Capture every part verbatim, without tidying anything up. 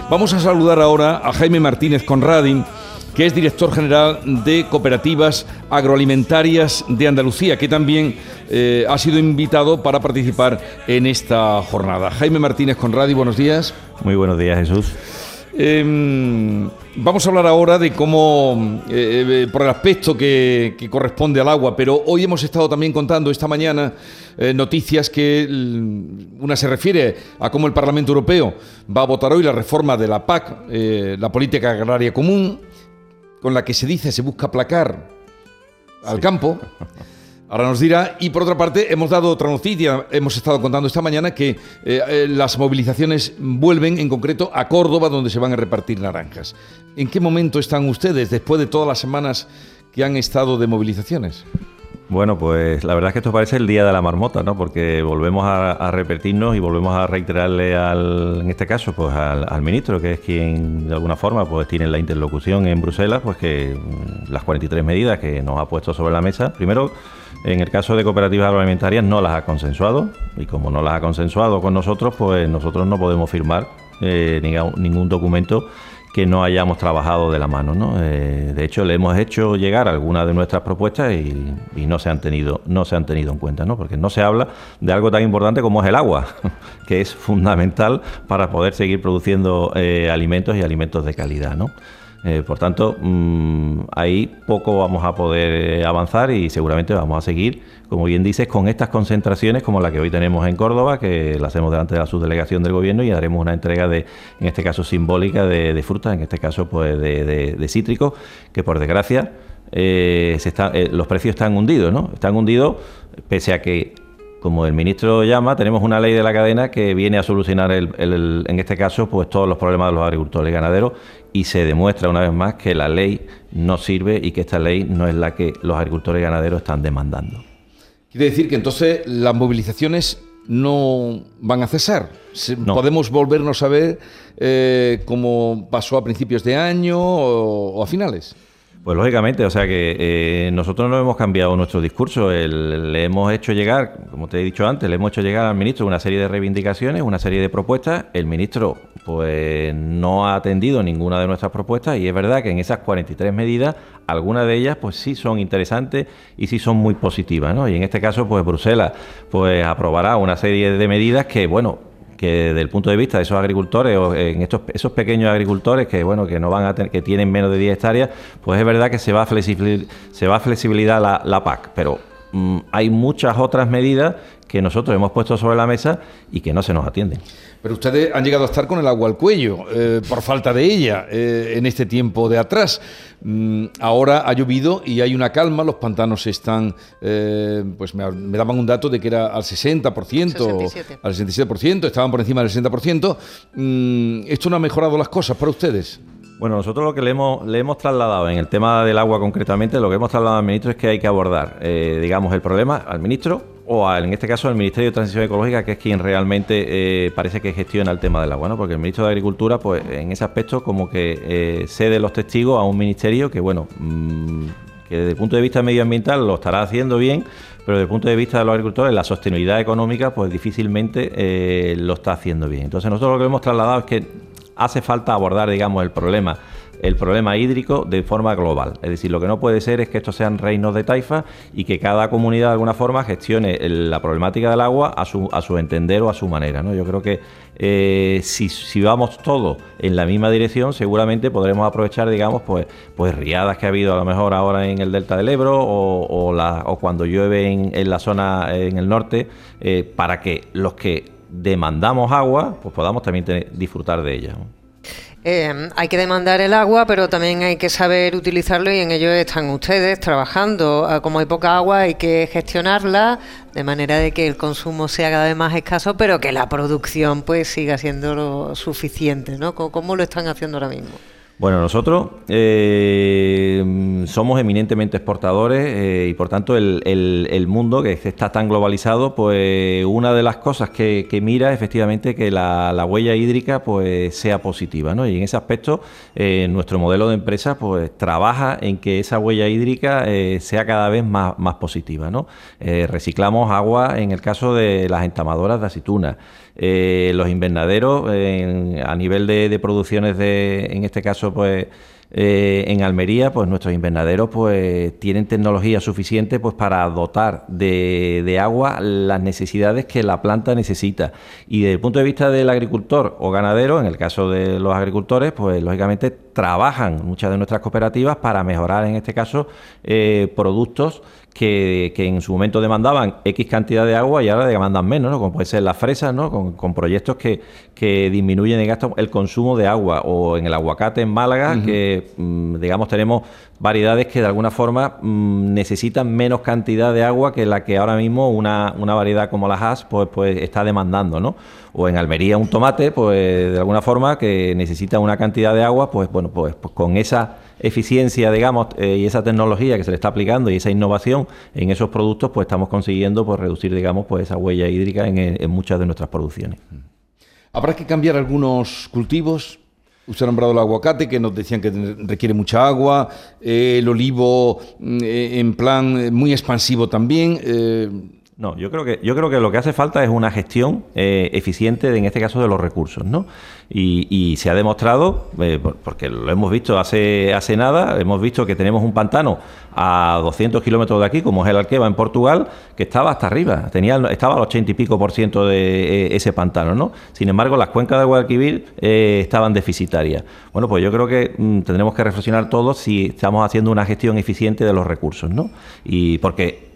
Vamos a saludar ahora a Jaime Martínez Conradin, que es director general de Cooperativas Agroalimentarias de Andalucía, que también eh, ha sido invitado para participar en esta jornada. Jaime Martínez Conradin, buenos días. Muy buenos días, Jesús. Eh, vamos a hablar ahora de cómo, eh, por el aspecto que, que corresponde al agua, pero hoy hemos estado también contando esta mañana eh, noticias que una se refiere a cómo el Parlamento Europeo va a votar hoy la reforma de la P A C, eh, la Política Agraria Común, con la que se dice se busca aplacar al sí. campo. Ahora nos dirá. Y por otra parte, hemos dado otra noticia, hemos estado contando esta mañana que eh, eh, las movilizaciones vuelven, en concreto a Córdoba, donde se van a repartir naranjas. ¿En qué momento están ustedes después de todas las semanas que han estado de movilizaciones? Bueno, pues la verdad es que esto parece el día de la marmota, ¿no? Porque volvemos a, a repetirnos y volvemos a reiterarle al, en este caso, pues al, al ministro, que es quien de alguna forma pues tiene la interlocución en Bruselas, pues que las cuarenta y tres medidas que nos ha puesto sobre la mesa, primero, en el caso de cooperativas agroalimentarias no las ha consensuado, y como no las ha consensuado con nosotros, pues nosotros no podemos firmar eh, ningún, ningún documento que no hayamos trabajado de la mano, ¿no? Eh, de hecho, le hemos hecho llegar algunas de nuestras propuestas y, y no se han tenido, no se han tenido en cuenta, ¿no? Porque no se habla de algo tan importante como es el agua, que es fundamental para poder seguir produciendo eh, alimentos y alimentos de calidad, ¿no? Eh, por tanto, mmm, ahí poco vamos a poder avanzar y seguramente vamos a seguir, como bien dices, con estas concentraciones como la que hoy tenemos en Córdoba, que la hacemos delante de la subdelegación del gobierno y haremos una entrega de, en este caso simbólica, de, de frutas, en este caso pues de, de, de cítricos, que por desgracia eh, se está, eh, los precios están hundidos, ¿no? Están hundidos pese a que, como el ministro llama, tenemos una ley de la cadena que viene a solucionar, el, el, el, en este caso, pues todos los problemas de los agricultores y ganaderos, y se demuestra una vez más que la ley no sirve y que esta ley no es la que los agricultores y ganaderos están demandando. Quiere decir que entonces las movilizaciones no van a cesar. No. ¿Podemos volvernos a ver eh, como pasó a principios de año o, o a finales? Pues lógicamente, o sea que eh, nosotros no hemos cambiado nuestro discurso, el, le hemos hecho llegar, como te he dicho antes, le hemos hecho llegar al ministro una serie de reivindicaciones, una serie de propuestas. El ministro pues no ha atendido ninguna de nuestras propuestas y es verdad que en esas cuarenta y tres medidas, algunas de ellas pues sí son interesantes y sí son muy positivas, ¿no? Y en este caso pues Bruselas pues aprobará una serie de medidas que, bueno, que desde el punto de vista de esos agricultores, o en estos esos pequeños agricultores que bueno que no van a tener, que tienen menos de diez hectáreas, pues es verdad que se va a flexibilizar, se va a flexibilizar la, la P A C, pero mmm, hay muchas otras medidas que nosotros hemos puesto sobre la mesa y que no se nos atienden. Pero ustedes han llegado a estar con el agua al cuello, eh, por falta de ella, eh, en este tiempo de atrás. Mm, ahora ha llovido y hay una calma, los pantanos están, eh, pues me, me daban un dato de que era al sesenta por ciento, sesenta y siete. Al sesenta y siete por ciento, estaban por encima del sesenta por ciento. Mm, ¿Esto no ha mejorado las cosas para ustedes? Bueno, nosotros lo que le hemos, le hemos trasladado en el tema del agua concretamente, lo que hemos trasladado al ministro es que hay que abordar, eh, digamos, el problema al ministro o a, en este caso al Ministerio de Transición Ecológica, que es quien realmente eh, parece que gestiona el tema del agua, ¿no? Porque el ministro de Agricultura, pues en ese aspecto como que eh, cede los testigos a un ministerio que, bueno, mmm, que desde el punto de vista medioambiental lo estará haciendo bien, pero desde el punto de vista de los agricultores, la sostenibilidad económica, pues difícilmente eh, lo está haciendo bien. Entonces nosotros lo que hemos trasladado es que hace falta abordar, digamos, el problema, el problema hídrico de forma global. Es decir, lo que no puede ser es que estos sean reinos de taifa y que cada comunidad de alguna forma gestione el, la problemática del agua a su, a su entender o a su manera, ¿no? Yo creo que eh, si, si vamos todos en la misma dirección, seguramente podremos aprovechar, digamos, pues, pues riadas que ha habido a lo mejor ahora en el delta del Ebro o, o, la, o cuando llueve en, en la zona en el norte, eh, para que los que demandamos agua, pues podamos también tener, disfrutar de ella, ¿no? Eh, hay que demandar el agua, pero también hay que saber utilizarlo y en ello están ustedes trabajando. Como hay poca agua, hay que gestionarla de manera de que el consumo sea cada vez más escaso, pero que la producción pues siga siendo lo suficiente, ¿no? ¿Cómo lo están haciendo ahora mismo? Bueno, nosotros eh, somos eminentemente exportadores eh, y por tanto el, el, el mundo que está tan globalizado, pues una de las cosas que, que mira efectivamente que la, la huella hídrica pues sea positiva, ¿no? Y en ese aspecto eh, nuestro modelo de empresa pues trabaja en que esa huella hídrica eh, sea cada vez más, más positiva, ¿no? Eh, reciclamos agua en el caso de las entamadoras de aceituna. Eh, los invernaderos, en, a nivel de, de producciones de, en este caso, pues eh, en Almería, pues nuestros invernaderos pues tienen tecnología suficiente pues para dotar de, de agua las necesidades que la planta necesita. Y desde el punto de vista del agricultor o ganadero, en el caso de los agricultores, pues lógicamente trabajan muchas de nuestras cooperativas para mejorar, en este caso, eh, productos que, que en su momento demandaban X cantidad de agua y ahora demandan menos, ¿no? Como puede ser las fresas, ¿no? Con, con proyectos que, que disminuyen el gasto, el consumo de agua, o en el aguacate en Málaga, uh-huh. que mmm, digamos tenemos variedades que de alguna forma mmm, necesitan menos cantidad de agua que la que ahora mismo una, una variedad como la Hass pues, pues está demandando, ¿no? O en Almería un tomate, pues de alguna forma que necesita una cantidad de agua, pues bueno, pues, pues con esa eficiencia, digamos, eh, y esa tecnología que se le está aplicando y esa innovación en esos productos, pues estamos consiguiendo pues reducir, digamos, pues esa huella hídrica en, en muchas de nuestras producciones. ¿Habrá que cambiar algunos cultivos? Usted ha nombrado el aguacate, que nos decían que requiere mucha agua, eh, el olivo eh, en plan muy expansivo también. Eh, No, yo creo que yo creo que lo que hace falta es una gestión eh, eficiente, de, en este caso, de los recursos, ¿no? Y, y se ha demostrado, eh, porque lo hemos visto hace hace nada, hemos visto que tenemos un pantano a doscientos kilómetros de aquí, como es el Alqueva en Portugal, que estaba hasta arriba, tenía estaba al ochenta y pico por ciento de eh, ese pantano, ¿no? Sin embargo, las cuencas de Guadalquivir eh, estaban deficitarias. Bueno, pues yo creo que mm, tendremos que reflexionar todos si estamos haciendo una gestión eficiente de los recursos, ¿no? Y porque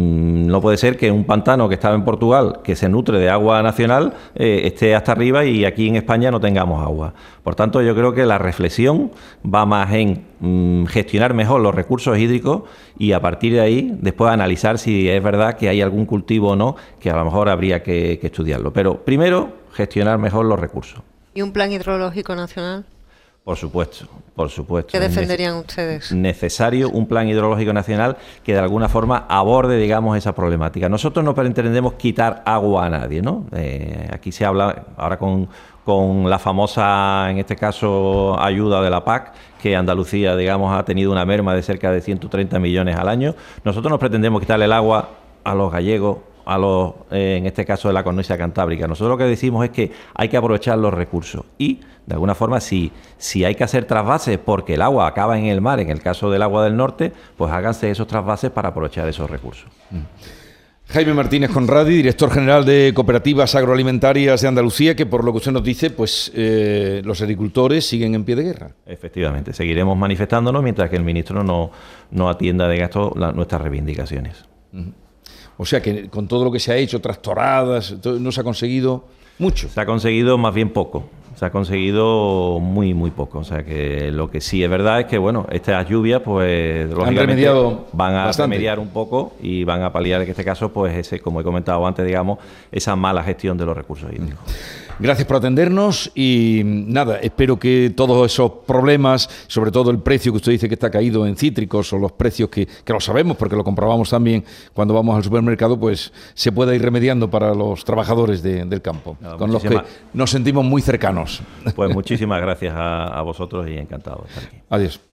no puede ser que un pantano que estaba en Portugal, que se nutre de agua nacional, eh, esté hasta arriba y aquí en España no tengamos agua. Por tanto, yo creo que la reflexión va más en mm, gestionar mejor los recursos hídricos y a partir de ahí después analizar si es verdad que hay algún cultivo o no, que a lo mejor habría que, que estudiarlo. Pero primero, gestionar mejor los recursos. ¿Y un plan hidrológico nacional? Por supuesto, por supuesto. ¿Qué defenderían ustedes? Necesario un plan hidrológico nacional que de alguna forma aborde, digamos, esa problemática. Nosotros no pretendemos quitar agua a nadie, ¿no? Eh, aquí se habla ahora con, con la famosa, en este caso, ayuda de la P A C, que Andalucía, digamos, ha tenido una merma de cerca de ciento treinta millones al año. Nosotros no pretendemos quitarle el agua a los gallegos, a los, eh, en este caso, de la cornisa cantábrica. Nosotros lo que decimos es que hay que aprovechar los recursos y, de alguna forma, si, si hay que hacer trasvases porque el agua acaba en el mar, en el caso del agua del norte, pues háganse esos trasvases para aprovechar esos recursos. Mm. Jaime Martínez Conradi, director general de Cooperativas Agroalimentarias de Andalucía, que por lo que usted nos dice, pues eh, los agricultores siguen en pie de guerra. Efectivamente, seguiremos manifestándonos mientras que el ministro no, no atienda de gasto la, nuestras reivindicaciones. Mm. O sea que con todo lo que se ha hecho, tractoradas, no se ha conseguido mucho. Se ha conseguido más bien poco. Se ha conseguido muy, muy poco. O sea que lo que sí es verdad es que, bueno, estas lluvias, pues, lógicamente van a bastante. remediar un poco y van a paliar en este caso, pues, ese, como he comentado antes, digamos, esa mala gestión de los recursos hídricos. Gracias por atendernos y nada, espero que todos esos problemas, sobre todo el precio que usted dice que está caído en cítricos o los precios que, que lo sabemos porque lo comprobamos también cuando vamos al supermercado, pues se pueda ir remediando para los trabajadores de, del campo, no, con los que nos sentimos muy cercanos. Pues muchísimas gracias a, a vosotros y encantado de estar aquí. Adiós.